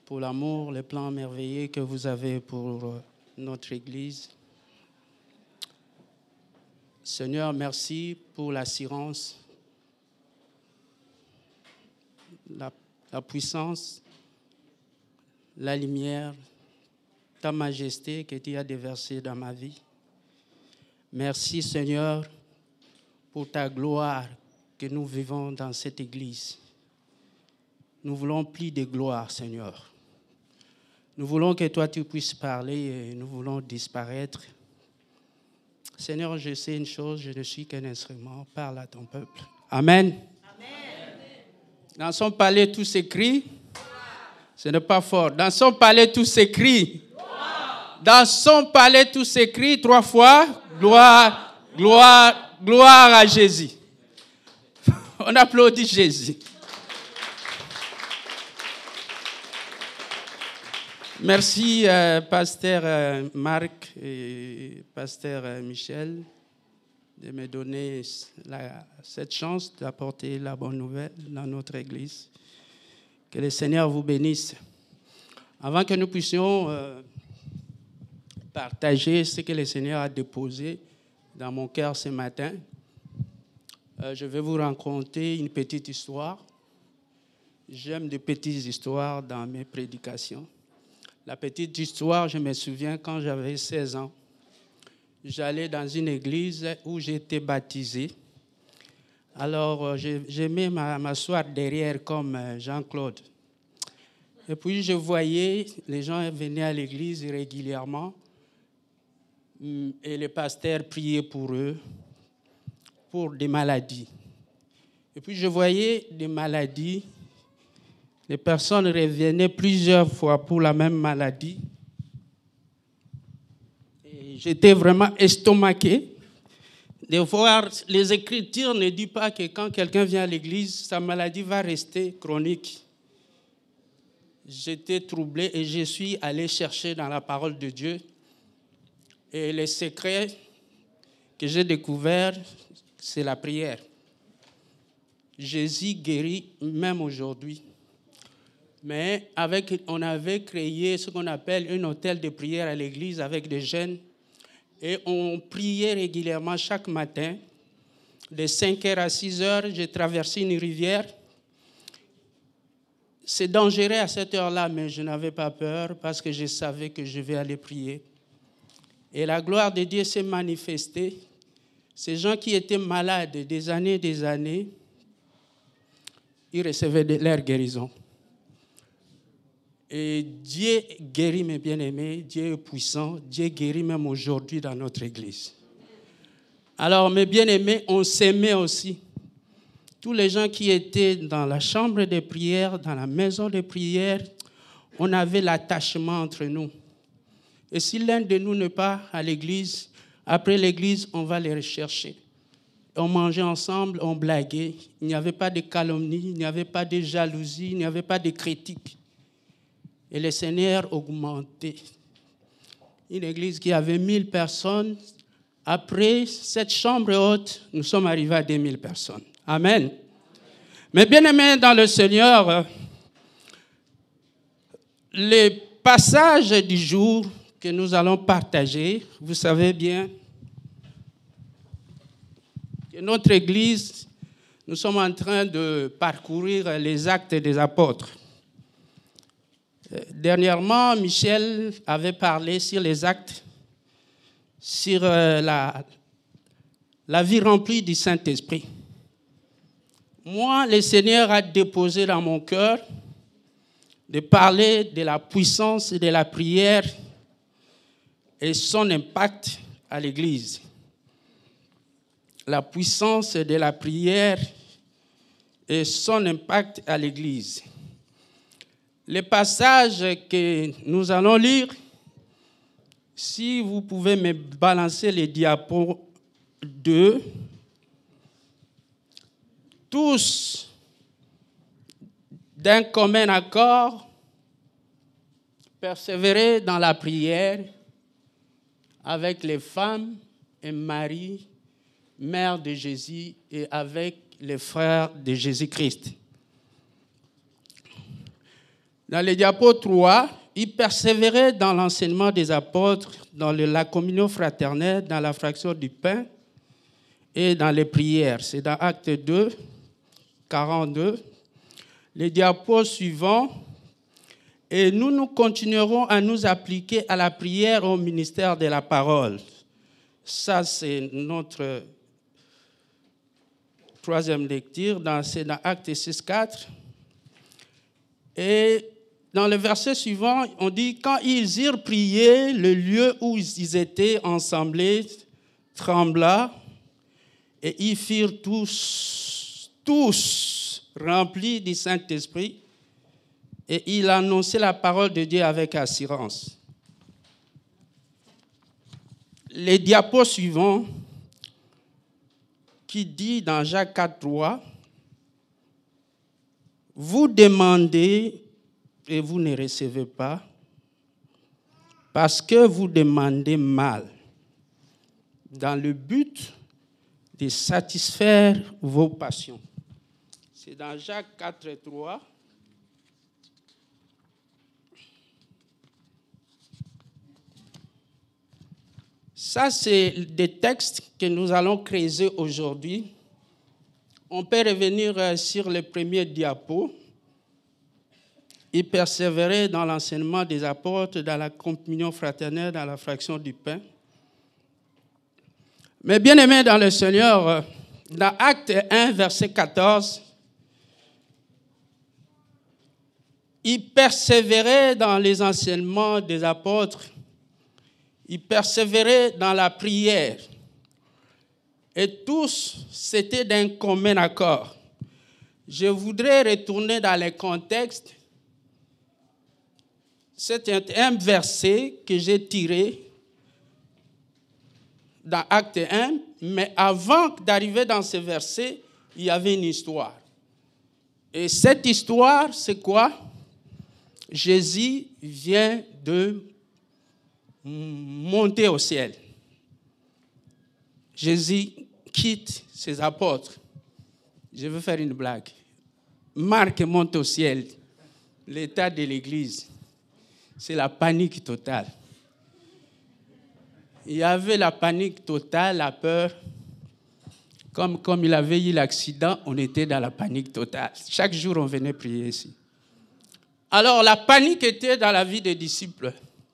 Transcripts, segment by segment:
pour l'amour, les plans merveilleux que vous avez pour notre Église. Seigneur, merci pour l'assurance, la puissance, la lumière, ta majesté que tu as déversée dans ma vie. Merci, Seigneur, pour ta gloire que nous vivons dans cette Église. Nous voulons plus de gloire, Seigneur. Nous voulons que toi, tu puisses parler et nous voulons disparaître. Seigneur, je sais une chose, je ne suis qu'un instrument. Parle à ton peuple. Amen. Amen. Dans son palais, tout s'écrit. Ce n'est pas fort. Dans son palais, tout s'écrit. Dans son palais, tout s'écrit 3 fois. Gloire, gloire, gloire à Jésus. On applaudit Jésus. Merci, pasteur Marc et pasteur Michel, de me donner cette chance d'apporter la bonne nouvelle dans notre Église. Que le Seigneur vous bénisse. Avant que nous puissions partager ce que le Seigneur a déposé dans mon cœur ce matin, je vais vous raconter une petite histoire. J'aime des petites histoires dans mes prédications. La petite histoire, je me souviens quand j'avais 16 ans, j'allais dans une église où j'étais baptisé. Alors, j'aimais m'asseoir derrière comme Jean-Claude. Et puis, je voyais les gens venaient à l'église régulièrement et le pasteur priait pour eux, pour des maladies. Et puis, je voyais des maladies. Les personnes revenaient plusieurs fois pour la même maladie. Et j'étais vraiment estomaqué de voir les Écritures ne disent pas que quand quelqu'un vient à l'église, sa maladie va rester chronique. J'étais troublé et je suis allé chercher dans la parole de Dieu. Et le secret que j'ai découvert, c'est la prière. Jésus guérit même aujourd'hui. Mais on avait créé ce qu'on appelle un hôtel de prière à l'église avec des jeunes. Et on priait régulièrement chaque matin. De 5h à 6h, j'ai traversé une rivière. C'est dangereux à cette heure-là, mais je n'avais pas peur parce que je savais que je vais aller prier. Et la gloire de Dieu s'est manifestée. Ces gens qui étaient malades des années, ils recevaient leur guérison. Et Dieu guérit mes bien-aimés, Dieu est puissant, Dieu guérit même aujourd'hui dans notre église. Alors mes bien-aimés, on s'aimait aussi. Tous les gens qui étaient dans la chambre de prière, dans la maison de prière, on avait l'attachement entre nous. Et si l'un de nous n'est pas à l'église, après l'église, on va les rechercher. On mangeait ensemble, on blaguait. Il n'y avait pas de calomnie, il n'y avait pas de jalousie, il n'y avait pas de critique. Et le Seigneur augmentait. Une église qui avait 1000 personnes. Après cette chambre haute, nous sommes arrivés à 2000 personnes. Amen. Mais bien aimés dans le Seigneur, le passage du jour que nous allons partager, vous savez bien que notre église, nous sommes en train de parcourir les actes des apôtres. Dernièrement, Michel avait parlé sur les actes, sur la vie remplie du Saint-Esprit. Moi, le Seigneur a déposé dans mon cœur de parler de la puissance de la prière et son impact à l'Église. La puissance de la prière et son impact à l'Église. Le passage que nous allons lire, si vous pouvez me balancer les diapos 2, tous d'un commun accord, persévérer dans la prière avec les femmes et Marie, mère de Jésus, et avec les frères de Jésus-Christ. Dans le diapo 3, ils persévéraient dans l'enseignement des apôtres, dans la communion fraternelle, dans la fraction du pain et dans les prières. C'est dans Acte 2, 42. Les diapos suivants, et nous continuerons à nous appliquer à la prière au ministère de la parole. Ça, c'est notre troisième lecture, c'est dans Acte 6, 4. Et dans le verset suivant, on dit, quand ils irent prier, le lieu où ils étaient ensemblés trembla, et ils furent tous remplis du Saint-Esprit, et ils annonçaient la parole de Dieu avec assurance. Les diapos suivants, qui dit dans Jacques 4, 3, vous demandez et vous ne recevez pas, parce que vous demandez mal, dans le but de satisfaire vos passions. C'est dans Jacques 4, 3. Ça, c'est des textes que nous allons creuser aujourd'hui. On peut revenir sur le premier diapo. Ils persévéraient dans l'enseignement des apôtres, dans la communion fraternelle, dans la fraction du pain. Mais bien aimés dans le Seigneur, dans Acte 1, verset 14, ils persévéraient dans les enseignements des apôtres, ils persévéraient dans la prière. Et tous, c'était d'un commun accord. Je voudrais retourner dans le contexte. C'est un verset que j'ai tiré dans Acte 1, mais avant d'arriver dans ce verset, il y avait une histoire. Et cette histoire, c'est quoi? Jésus vient de monter au ciel. Jésus quitte ses apôtres. Je veux faire une blague. Marc monte au ciel. L'état de l'Église, c'est la panique totale. Il y avait la panique totale, la peur. Comme il avait eu l'accident, on était dans la panique totale. Chaque jour, on venait prier ici. Alors, la panique était dans la vie des disciples.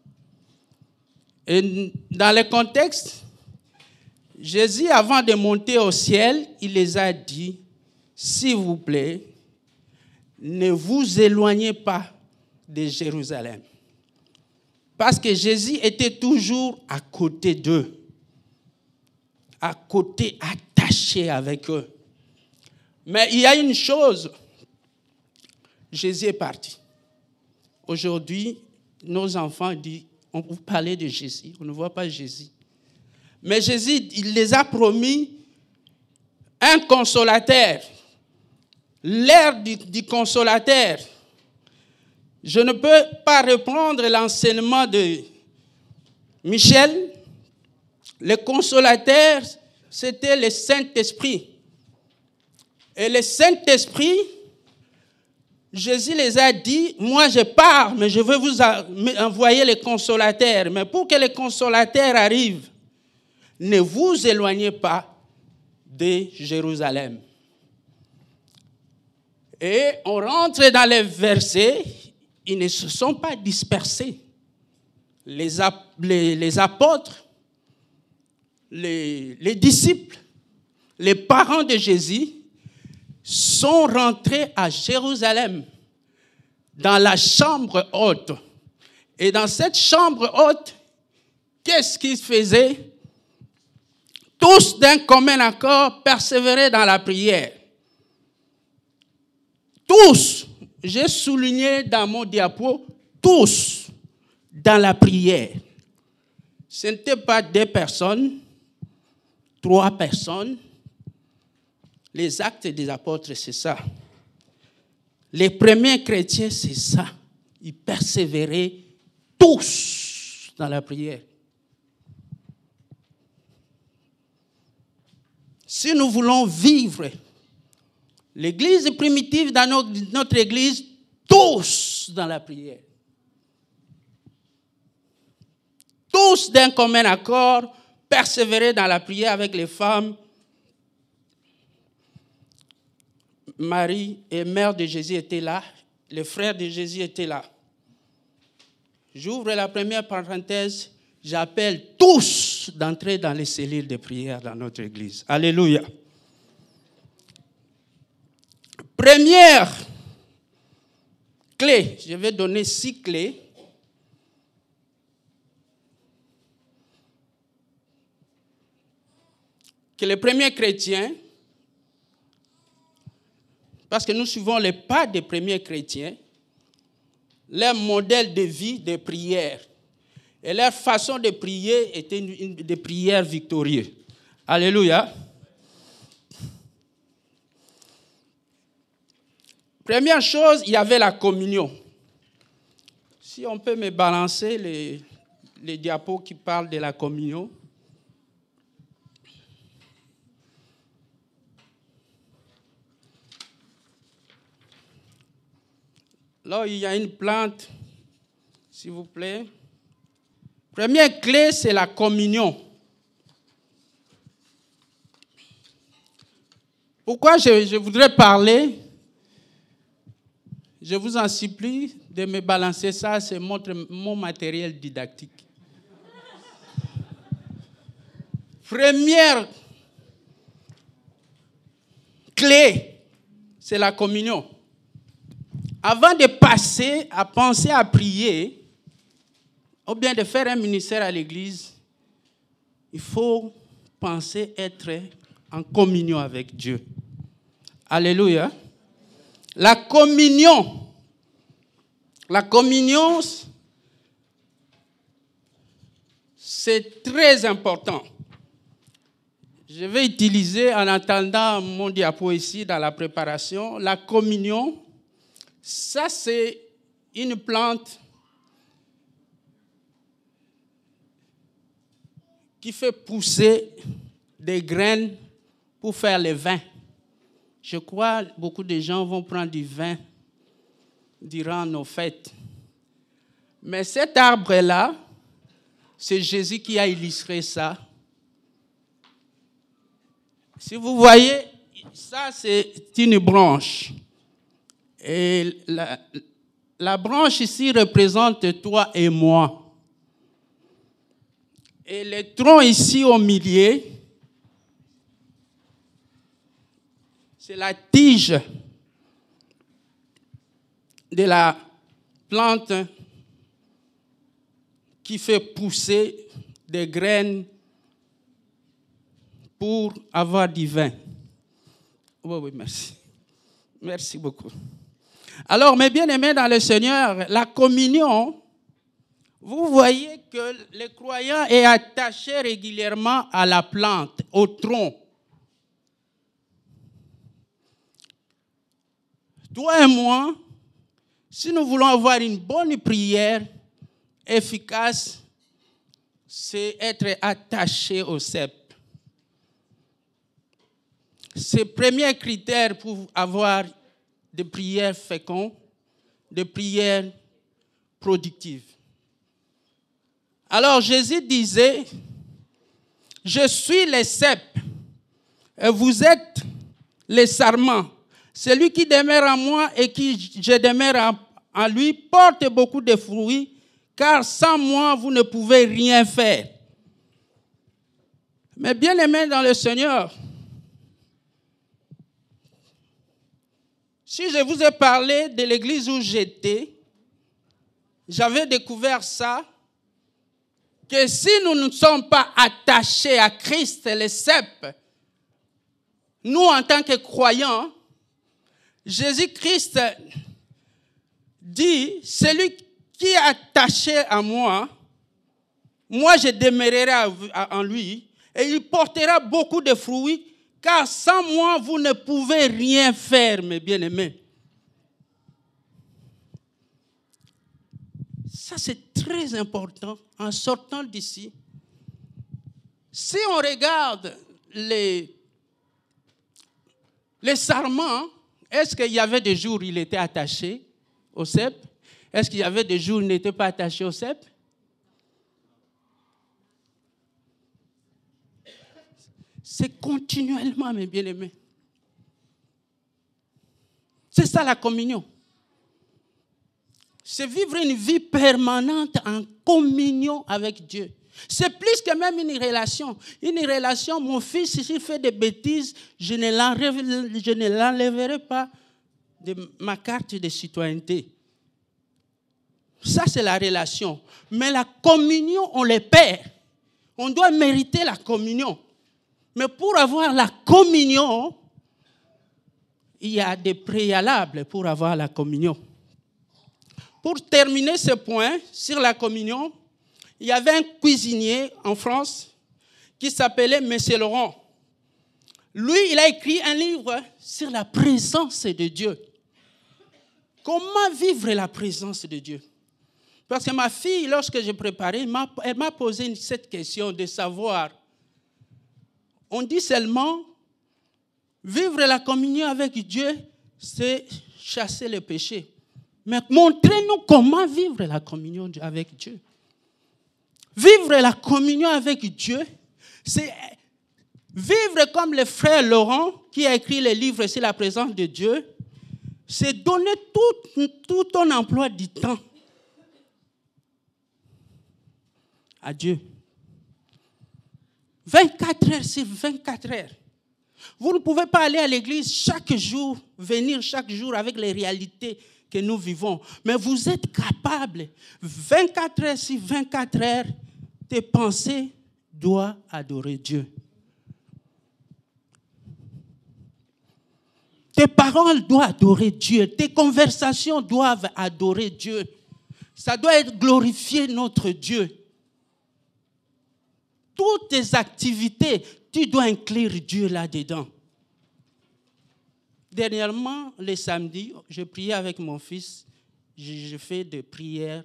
Et dans le contexte, Jésus, avant de monter au ciel, il les a dit, s'il vous plaît, ne vous éloignez pas de Jérusalem. Parce que Jésus était toujours à côté d'eux, à côté, attaché avec eux. Mais il y a une chose, Jésus est parti. Aujourd'hui, nos enfants disent, on vous parlait de Jésus, on ne voit pas Jésus. Mais Jésus, il les a promis un consolateur, l'ère du consolateur. Je ne peux pas reprendre l'enseignement de Michel. Le consolateur, c'était le Saint-Esprit. Et le Saint-Esprit, Jésus les a dit, moi je pars, mais je veux vous envoyer le consolateur. Mais pour que le consolateur arrive, ne vous éloignez pas de Jérusalem. Et on rentre dans les versets, ils ne se sont pas dispersés. Les apôtres, les disciples, les parents de Jésus sont rentrés à Jérusalem, dans la chambre haute. Et dans cette chambre haute, qu'est-ce qu'ils faisaient? Tous d'un commun accord persévéraient dans la prière. Tous, j'ai souligné dans mon diapo, tous dans la prière. Ce n'étaient pas 2 personnes, 3 personnes. Les actes des apôtres, c'est ça. Les premiers chrétiens, c'est ça. Ils persévéraient tous dans la prière. Si nous voulons vivre l'église primitive dans notre église, tous tous dans la prière. Tous d'un commun accord, persévérer dans la prière avec les femmes. Marie et mère de Jésus étaient là. Les frères de Jésus étaient là. J'ouvre la première parenthèse. J'appelle tous d'entrer dans les cellules de prière dans notre église. Alléluia. Première clé. Je vais donner 6 clés. Que les premiers chrétiens, parce que nous suivons les pas des premiers chrétiens, leur modèle de vie de prière et leur façon de prier était une de prière victorieuse. Alléluia. Première chose, il y avait la communion. Si on peut me balancer les diapos qui parlent de la communion. Là, il y a une plante, s'il vous plaît. Première clé, c'est la communion. Pourquoi je voudrais parler? Je vous en supplie de me balancer ça, c'est mon matériel didactique. Première clé, c'est la communion. Avant de passer à penser à prier, ou bien de faire un ministère à l'église, il faut penser être en communion avec Dieu. Alléluia. La communion, c'est très important. Je vais utiliser, en attendant mon diapo ici dans la préparation, la communion. Ça, c'est une plante qui fait pousser des graines pour faire le vin. Je crois que beaucoup de gens vont prendre du vin durant nos fêtes. Mais cet arbre-là, c'est Jésus qui a illustré ça. Si vous voyez, ça, c'est une branche. Et la branche ici représente toi et moi. Et le tronc ici au milieu, c'est la tige de la plante qui fait pousser des graines pour avoir du vin. Oui, merci. Merci beaucoup. Alors, mes bien-aimés dans le Seigneur, la communion, vous voyez que le croyant est attaché régulièrement à la plante, au tronc. Toi et moi, si nous voulons avoir une bonne prière efficace, c'est être attaché au cep. C'est le premier critère pour avoir des prières fécondes, des prières productives. Alors Jésus disait, je suis le cep et vous êtes les sarments. Celui qui demeure en moi et qui je demeure en lui porte beaucoup de fruits, car sans moi vous ne pouvez rien faire. Mais bien aimés dans le Seigneur, si je vous ai parlé de l'église où j'étais, j'avais découvert ça, que si nous ne sommes pas attachés à Christ, le cep, nous en tant que croyants, Jésus-Christ dit, celui qui est attaché à moi, moi je demeurerai en lui, et il portera beaucoup de fruits, car sans moi, vous ne pouvez rien faire, mes bien-aimés. Ça, c'est très important en sortant d'ici. Si on regarde les sarments, est-ce qu'il y avait des jours où il était attaché au cep? Est-ce qu'il y avait des jours où il n'était pas attaché au cep? C'est continuellement, mes bien-aimés. C'est ça la communion. C'est vivre une vie permanente en communion avec Dieu. C'est plus que même une relation. Une relation, mon fils, s'il fait des bêtises, je ne l'enlèverai pas de ma carte de citoyenneté. Ça, c'est la relation. Mais la communion, on les perd. On doit mériter la communion. Mais pour avoir la communion, il y a des préalables pour avoir la communion. Pour terminer ce point sur la communion, il y avait un cuisinier en France qui s'appelait M. Laurent. Lui, il a écrit un livre sur la présence de Dieu. Comment vivre la présence de Dieu? Parce que ma fille, lorsque j'ai préparé, elle m'a posé cette question de savoir. On dit seulement, vivre la communion avec Dieu, c'est chasser le péché. Mais montrez-nous comment vivre la communion avec Dieu. Vivre la communion avec Dieu, c'est vivre comme le frère Laurent, qui a écrit le livre sur la présence de Dieu, c'est donner tout ton emploi du temps à Dieu. 24 heures sur 24 heures. Vous ne pouvez pas aller à l'église chaque jour, venir chaque jour avec les réalités que nous vivons. Mais vous êtes capable, 24 heures sur 24 heures, tes pensées doivent adorer Dieu. Tes paroles doivent adorer Dieu. Tes conversations doivent adorer Dieu. Ça doit être glorifier notre Dieu. Toutes tes activités, tu dois inclure Dieu là-dedans. Dernièrement, le samedi, je priais avec mon fils. Je fais des prières.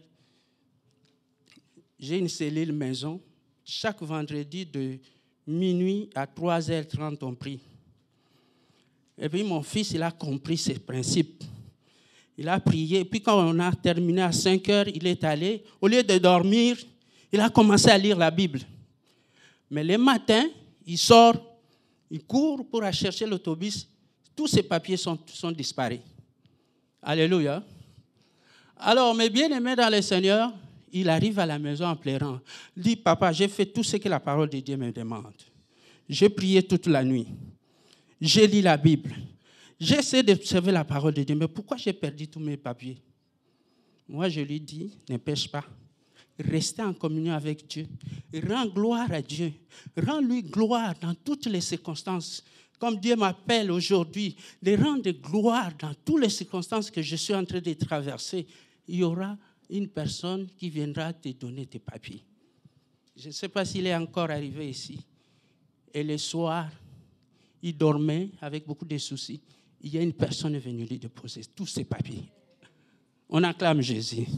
J'ai une cellule maison. Chaque vendredi, de minuit à 3h30, on prie. Et puis mon fils, il a compris ces principes. Il a prié. Et puis quand on a terminé à 5h, il est allé. Au lieu de dormir, il a commencé à lire la Bible. Mais le matin, il sort, il court pour aller chercher l'autobus. Tous ses papiers sont disparus. Alléluia. Alors, mes bien-aimés dans le Seigneur, il arrive à la maison en pleurant. Il dit, papa, j'ai fait tout ce que la parole de Dieu me demande. J'ai prié toute la nuit. J'ai lu la Bible. J'ai essayé d'observer la parole de Dieu. Mais pourquoi j'ai perdu tous mes papiers? Moi, je lui dis, ne pêche pas. Restez en communion avec Dieu. Rends gloire à Dieu. Rends-lui gloire dans toutes les circonstances. Comme Dieu m'appelle aujourd'hui, de rendre gloire dans toutes les circonstances que je suis en train de traverser. Il y aura une personne qui viendra te donner tes papiers. Je ne sais pas s'il est encore arrivé ici. Et le soir, il dormait avec beaucoup de soucis. Il y a une personne venue lui déposer tous ses papiers. On acclame Jésus.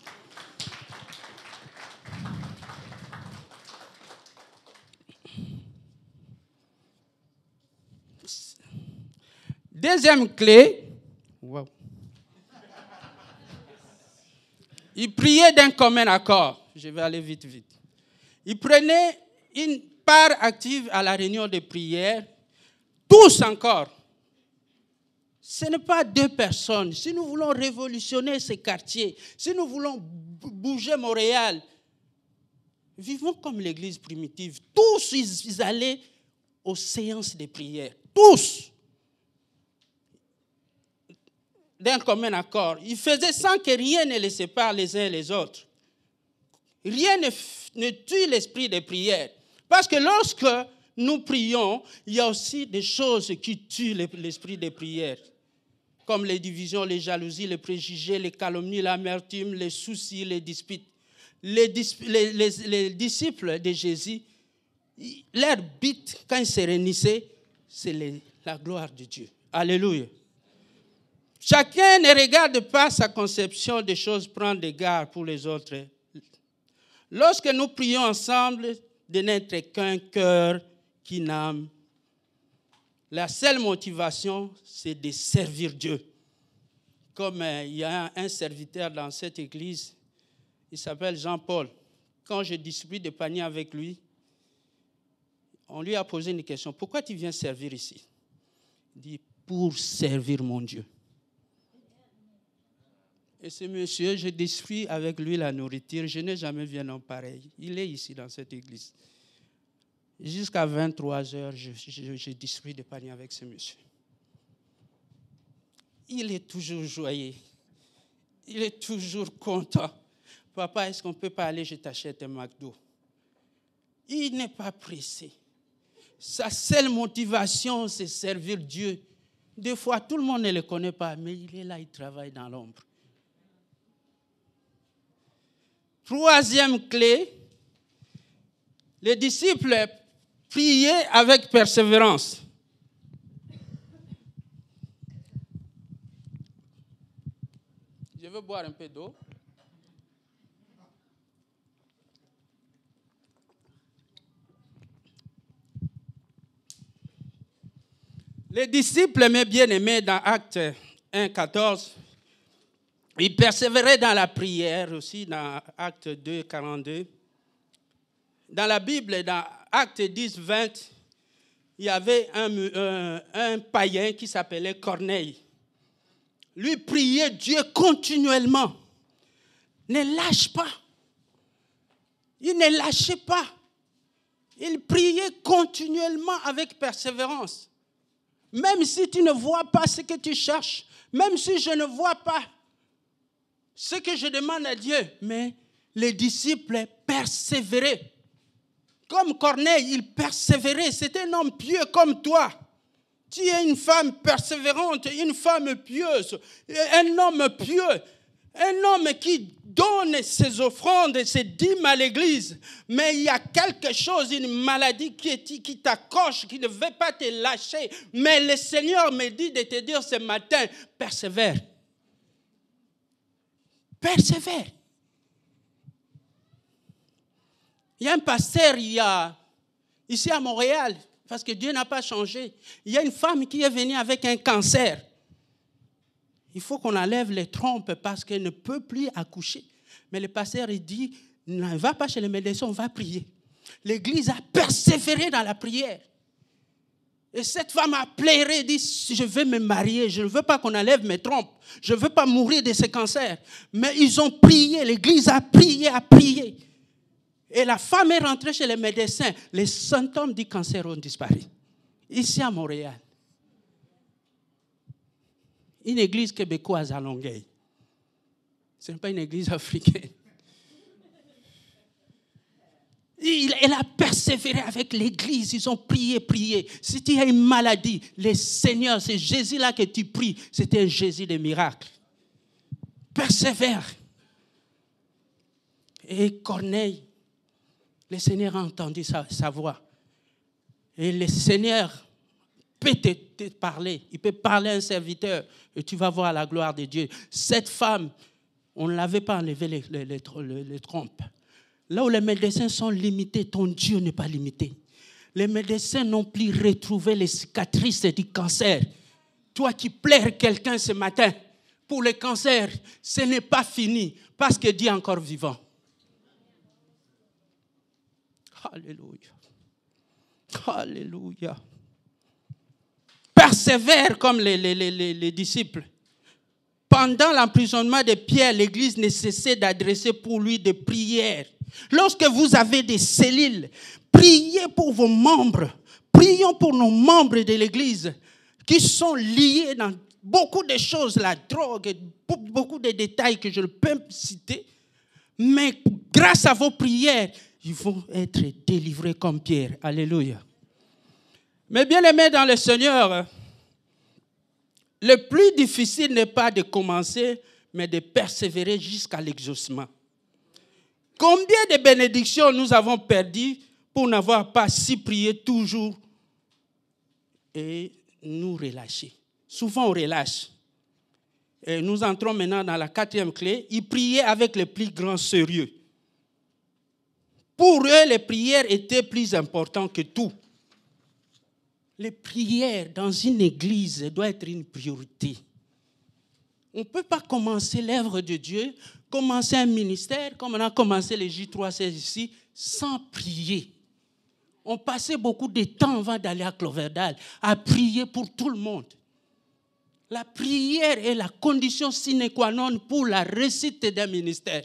Deuxième clé. Wow. Il priait d'un commun accord. Je vais aller vite. Il prenait une part active à la réunion de prière. Tous encore. Ce n'est pas deux personnes. Si nous voulons révolutionner ces quartiers, si nous voulons bouger Montréal, vivons comme l'église primitive. Tous, ils allaient aux séances de prière. Tous. D'un commun accord. Ils faisaient sans que rien ne les sépare les uns et les autres. Rien ne tue l'esprit de prière. Parce que lorsque nous prions, il y a aussi des choses qui tuent l'esprit de prière. Comme les divisions, les jalousies, les préjugés, les calomnies, l'amertume, les soucis, les disputes. Les disciples de Jésus, leur but, quand ils se réunissaient, c'est la gloire de Dieu. Alléluia. Chacun ne regarde pas sa conception des choses, prend des gardes pour les autres. Lorsque nous prions ensemble, de n'être qu'un cœur qui n'aime. La seule motivation, c'est de servir Dieu. comme il y a un serviteur dans cette église, il s'appelle Jean-Paul. Quand je distribue des paniers avec lui, on lui a posé une question. Pourquoi tu viens servir ici? Il dit, pour servir mon Dieu. Et ce monsieur, je distribue avec lui la nourriture. Je n'ai jamais vu un homme pareil. Il est ici dans cette église. Jusqu'à 23h, je distribue des paniers avec ce monsieur. Il est toujours joyeux. Il est toujours content. Papa, est-ce qu'on ne peut pas aller, je t'achète un McDo? Il n'est pas pressé. Sa seule motivation, c'est servir Dieu. Des fois, tout le monde ne le connaît pas, mais il est là, il travaille dans l'ombre. Troisième clé, les disciples priaient avec persévérance. Je veux boire un peu d'eau. Les disciples, mes bien-aimés, dans Actes 1, 14, ils persévéraient dans la prière aussi, dans Actes 2, 42. Dans la Bible, dans Actes 10, 20, il y avait un païen qui s'appelait Corneille. Lui priait Dieu continuellement. Ne lâche pas. Il ne lâchait pas. Il priait continuellement avec persévérance. Même si tu ne vois pas ce que tu cherches, même si je ne vois pas ce que je demande à Dieu, mais les disciples persévéraient. Comme Corneille, il persévérait. C'était un homme pieux comme toi. Tu es une femme persévérante, une femme pieuse, un homme pieux, un homme qui donne ses offrandes, ses dîmes à l'église. Mais il y a quelque chose, une maladie qui t'accroche, qui ne veut pas te lâcher. Mais le Seigneur me dit de te dire ce matin, persévère. Persévère. Il y a un pasteur, ici à Montréal, parce que Dieu n'a pas changé. Il y a une femme qui est venue avec un cancer. Il faut qu'on enlève les trompes parce qu'elle ne peut plus accoucher. Mais le pasteur, il dit, ne va pas chez les médecins, on va prier. L'église a persévéré dans la prière. Et cette femme a pleuré, dit, je veux me marier, je ne veux pas qu'on enlève mes trompes. Je ne veux pas mourir de ce cancer. Mais ils ont prié, l'église a prié, a prié. Et la femme est rentrée chez les médecins. Les symptômes du cancer ont disparu. Ici à Montréal. Une église québécoise à Longueuil. Ce n'est pas une église africaine. Elle a persévéré avec l'église. Ils ont prié, prié. Si tu as une maladie, le Seigneur, c'est Jésus-là que tu pries. C'était un Jésus de miracles. Persévère. Et Corneille, le Seigneur a entendu sa voix. Et le Seigneur peut te parler. Il peut parler à un serviteur et tu vas voir la gloire de Dieu. Cette femme, on ne l'avait pas enlevé les trompes. Là où les médecins sont limités, ton Dieu n'est pas limité. Les médecins n'ont plus retrouvé les cicatrices du cancer. Toi qui pleures quelqu'un ce matin, pour le cancer, ce n'est pas fini parce que Dieu est encore vivant. Alléluia. Alléluia. Persévère comme les disciples. Pendant l'emprisonnement de Pierre, l'Église ne cessait d'adresser pour lui des prières. Lorsque vous avez des cellules, priez pour vos membres. Prions pour nos membres de l'Église qui sont liés dans beaucoup de choses, la drogue, beaucoup de détails que je ne peux pas citer. Mais grâce à vos prières, ils vont être délivrés comme Pierre. Alléluia. Mais bien aimés dans le Seigneur, le plus difficile n'est pas de commencer, mais de persévérer jusqu'à l'exaucement. Combien de bénédictions nous avons perdues pour n'avoir pas si prié toujours et nous relâcher. Souvent on relâche. Et nous entrons maintenant dans la 4e clé. Ils priaient avec le plus grand sérieux. Pour eux, les prières étaient plus importantes que tout. Les prières dans une église doivent être une priorité. On ne peut pas commencer l'œuvre de Dieu, commencer un ministère, comme on a commencé les J316 ici, sans prier. On passait beaucoup de temps avant d'aller à Cloverdale à prier pour tout le monde. La prière est la condition sine qua non pour la réussite d'un ministère.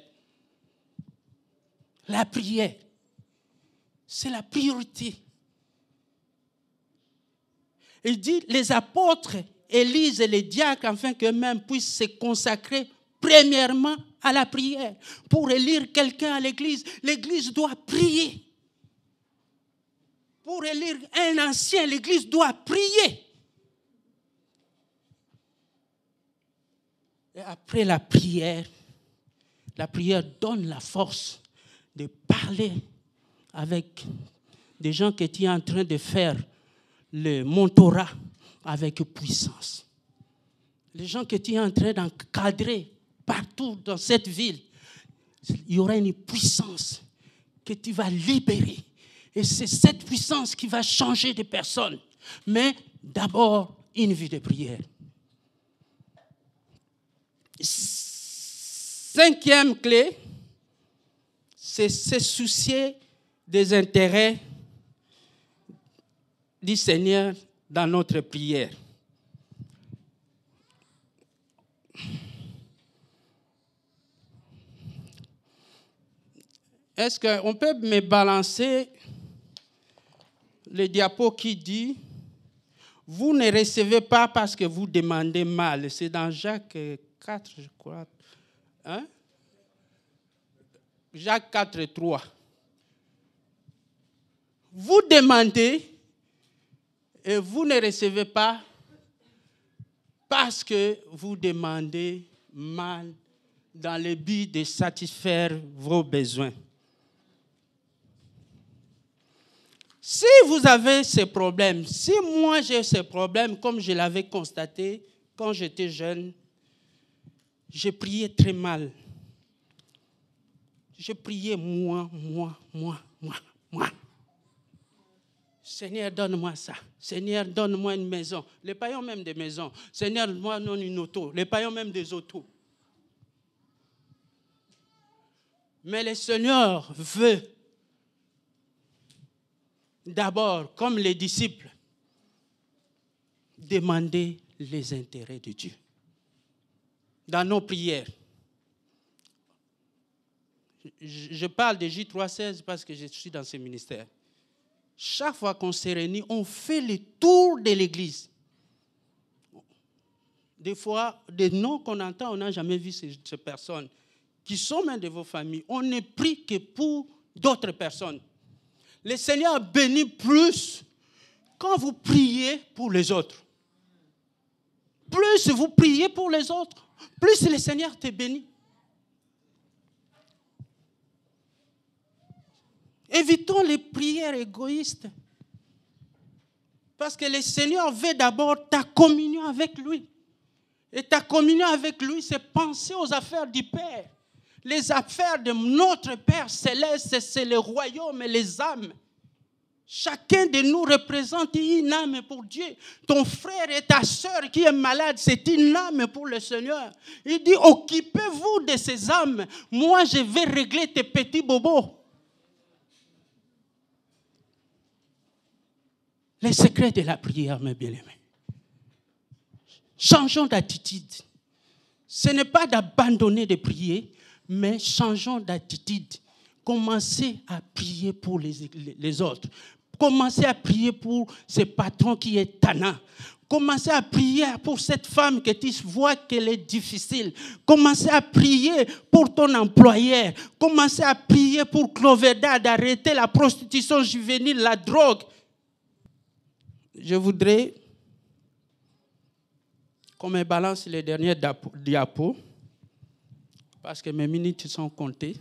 La prière, c'est la priorité. Il dit, les apôtres élisent les diacres afin qu'eux-mêmes puissent se consacrer premièrement à la prière. Pour élire quelqu'un à l'église doit prier. Pour élire un ancien, l'église doit prier. Et après la prière donne la force de parler avec des gens qui étaient en train de faire le mentorat avec puissance. Les gens qui étaient en train d'encadrer partout dans cette ville, il y aura une puissance que tu vas libérer. Et c'est cette puissance qui va changer des personnes. Mais d'abord, une vie de prière. 5e clé, c'est se soucier des intérêts du Seigneur dans notre prière. Est-ce qu'on peut me balancer le diapo qui dit « Vous ne recevez pas parce que vous demandez mal ». C'est dans Jacques 4, je crois. Hein? Jacques 4, 3. Vous demandez et vous ne recevez pas parce que vous demandez mal dans le but de satisfaire vos besoins. Si vous avez ces problèmes, si moi j'ai ces problèmes, comme je l'avais constaté quand j'étais jeune, je priais très mal. Je priais moi. Seigneur, donne-moi ça. Seigneur, donne-moi une maison. Les païens même des maisons. Seigneur, moi donne une auto. Les païens même des autos. Mais le Seigneur veut d'abord, comme les disciples, demander les intérêts de Dieu. Dans nos prières. Je parle de J316 parce que je suis dans ce ministère. Chaque fois qu'on se réunit, on fait le tour de l'église. Des fois, des noms qu'on entend, on n'a jamais vu ces personnes qui sont même de vos familles. On ne prie que pour d'autres personnes. Le Seigneur bénit plus quand vous priez pour les autres. Plus vous priez pour les autres, plus le Seigneur te bénit. Évitons les prières égoïstes. Parce que le Seigneur veut d'abord ta communion avec lui. Et ta communion avec lui, c'est penser aux affaires du Père. Les affaires de notre Père céleste, c'est le royaume et les âmes. Chacun de nous représente une âme pour Dieu. Ton frère et ta sœur qui est malade, c'est une âme pour le Seigneur. Il dit, occupez-vous de ces âmes. Moi, je vais régler tes petits bobos. Les secrets de la prière, mes bien-aimés. Changeons d'attitude. Ce n'est pas d'abandonner de prier, mais changeons d'attitude. Commencez à prier pour les autres. Commencez à prier pour ce patron qui est tannant. Commencez à prier pour cette femme que tu vois qu'elle est difficile. Commencez à prier pour ton employeur. Commencez à prier pour Cloverdale d'arrêter la prostitution juvénile, la drogue. Je voudrais qu'on me balance les derniers diapos parce que mes minutes sont comptées.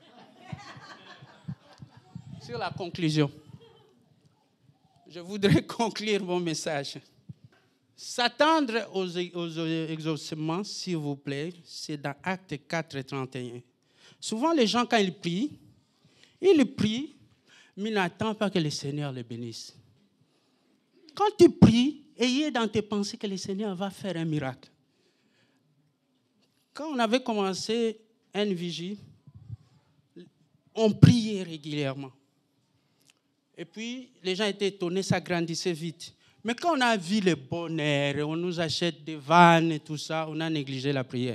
Sur la conclusion, je voudrais conclure mon message. S'attendre aux exaucements, s'il vous plaît, c'est dans Actes 4, 31. Souvent, les gens, quand ils prient, mais n'attendent pas que le Seigneur les bénisse. Quand tu pries, ayez dans tes pensées que le Seigneur va faire un miracle. Quand on avait commencé une vigie, on priait régulièrement. Et puis, les gens étaient étonnés, ça grandissait vite. Mais quand on a vu le bonheur, on nous achète des vannes et tout ça, on a négligé la prière.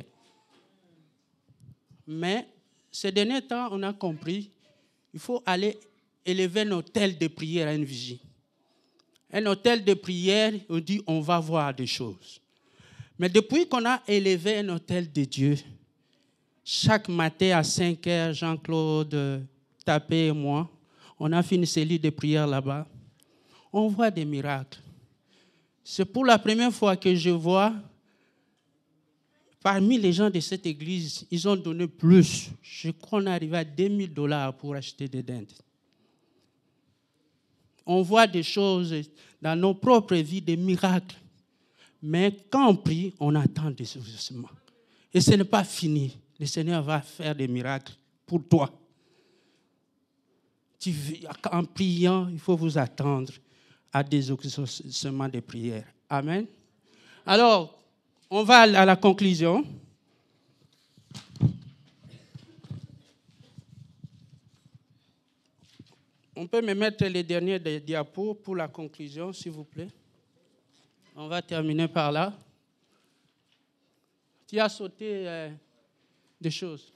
Mais ces derniers temps, on a compris qu'il faut aller élever un hôtel de prière à une vigie. Un hôtel de prière, on dit on va voir des choses. Mais depuis qu'on a élevé un hôtel de Dieu, chaque matin à 5 heures, Jean-Claude Tapé et moi, on a fait une cellule de prière là-bas. On voit des miracles. C'est pour la première fois que je vois, parmi les gens de cette église, ils ont donné plus. Je crois qu'on est arrivé à $2,000 pour acheter des dindes. On voit des choses dans nos propres vies, des miracles. Mais quand on prie, on attend des exaucements. Et ce n'est pas fini. Le Seigneur va faire des miracles pour toi. En priant, il faut vous attendre à des exaucements de prière. Amen. Alors, on va à la conclusion. On peut me mettre les derniers diapos pour la conclusion, s'il vous plaît. On va terminer par là. Tu as sauté des choses.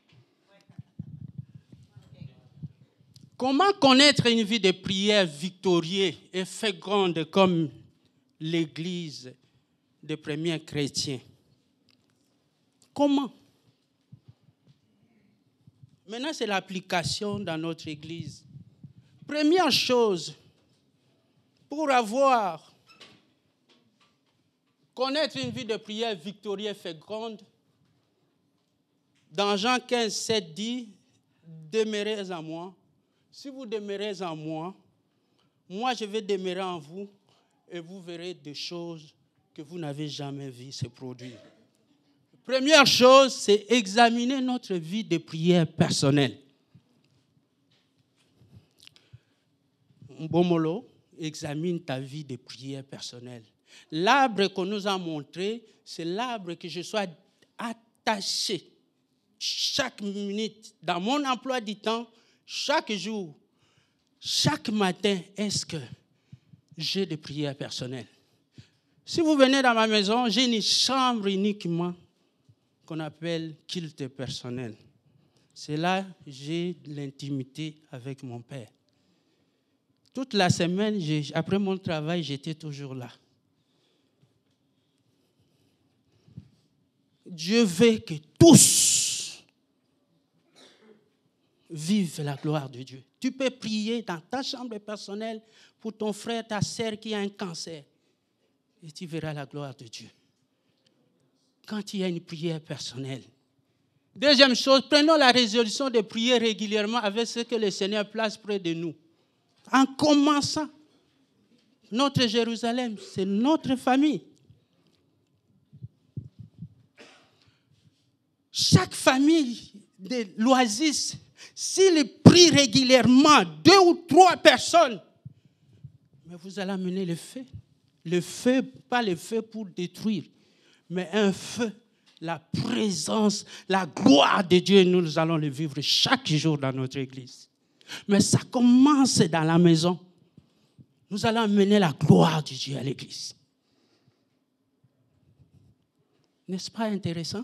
Comment connaître une vie de prière victorieuse et féconde comme l'Église des premiers chrétiens? Comment? Maintenant, c'est l'application dans notre Église. Première chose, pour connaître une vie de prière victorieuse et féconde, dans Jean 15, 7 dit, demeurez en moi. Si vous demeurez en moi, moi je vais demeurer en vous et vous verrez des choses que vous n'avez jamais vues se produire. Première chose, c'est examiner notre vie de prière personnelle. Bomolo, examine ta vie de prière personnelle. L'arbre qu'on nous a montré, c'est l'arbre que je sois attaché chaque minute dans mon emploi du temps, chaque jour, chaque matin. Est-ce que j'ai des prières personnelles? Si vous venez dans ma maison, j'ai une chambre uniquement qu'on appelle culte personnel. C'est là que j'ai l'intimité avec mon Père. Toute la semaine, après mon travail, j'étais toujours là. Dieu veut que tous vivent la gloire de Dieu. Tu peux prier dans ta chambre personnelle pour ton frère, ta sœur qui a un cancer. Et tu verras la gloire de Dieu. Quand il y a une prière personnelle. Deuxième chose, prenons la résolution de prier régulièrement avec ce que le Seigneur place près de nous. En commençant, notre Jérusalem, c'est notre famille. Chaque famille de l'Oasis, s'il prie régulièrement 2 ou 3 personnes, mais vous allez amener le feu. Le feu, pas le feu pour détruire, mais un feu, la présence, la gloire de Dieu, nous allons le vivre chaque jour dans notre église. Mais ça commence dans la maison. Nous allons amener la gloire de Dieu à l'église. N'est-ce pas intéressant?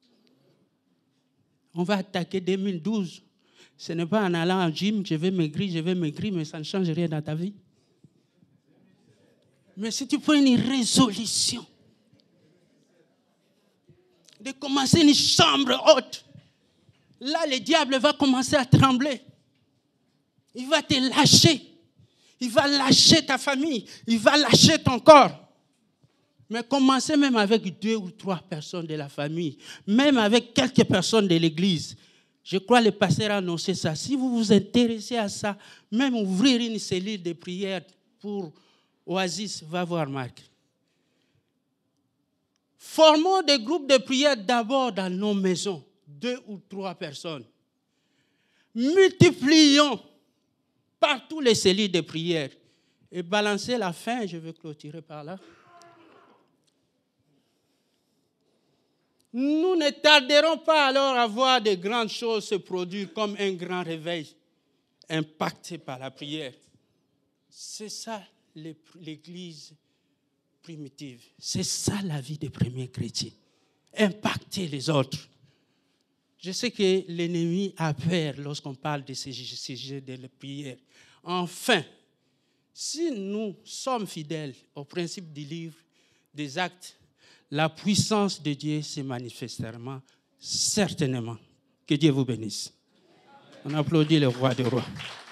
On va attaquer 2012. Ce n'est pas en allant en gym, je vais maigrir, mais ça ne change rien dans ta vie. Mais si tu prends une résolution de commencer une chambre haute, là, le diable va commencer à trembler. Il va te lâcher. Il va lâcher ta famille. Il va lâcher ton corps. Mais commencez même avec 2 ou 3 personnes de la famille, même avec quelques personnes de l'église. Je crois que le pasteur a annoncé ça. Si vous vous intéressez à ça, même ouvrir une cellule de prière pour Oasis, va voir Marc. Formons des groupes de prière d'abord dans nos maisons, 2 ou 3 personnes. Multiplions partout les cellules de prière. Et balancez la fin, je vais clôturer par là. nous ne tarderons pas alors à voir de grandes choses se produire comme un grand réveil impacté par la prière. C'est ça l'Église primitive. C'est ça la vie des premiers chrétiens. Impacter les autres. Je sais que l'ennemi a peur lorsqu'on parle de ces sujets de la prière. Enfin, si nous sommes fidèles au principe du livre des Actes, la puissance de Dieu se manifestera certainement. Que Dieu vous bénisse. On applaudit le roi des rois.